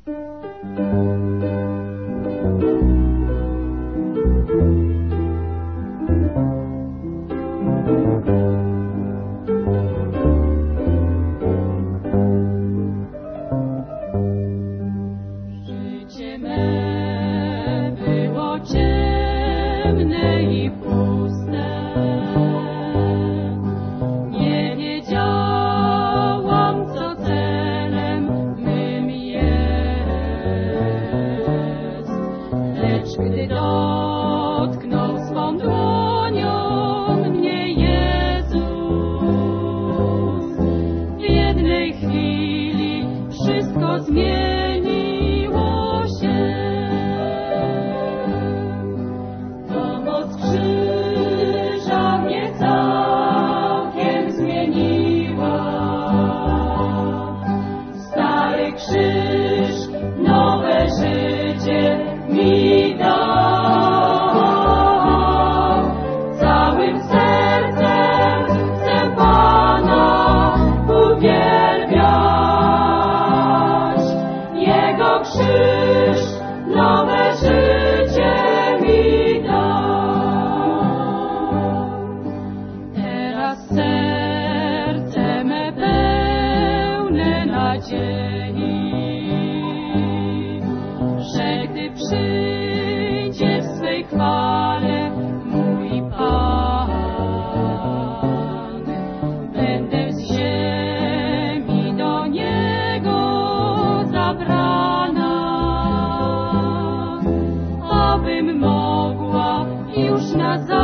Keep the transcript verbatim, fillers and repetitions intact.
Życie me było ciemne i puste. Nie wiedziałam, co celem mym jest. Lecz gdy dotknął swą dłonią mnie Jezus, w jednej chwili wszystko zmieniło się. To moc krzyża mnie całkiem zmieniła. Stary krzyż nowe życie mi dał. Całym sercem chcę Pana uwielbiać. Jego krzyż nowe życie mi dał. Teraz serce me pełne nadziei, że gdy przyjdzie w swej chwale mój Pan, będę z ziemi do Niego zabrana, abym mogła już na zawsze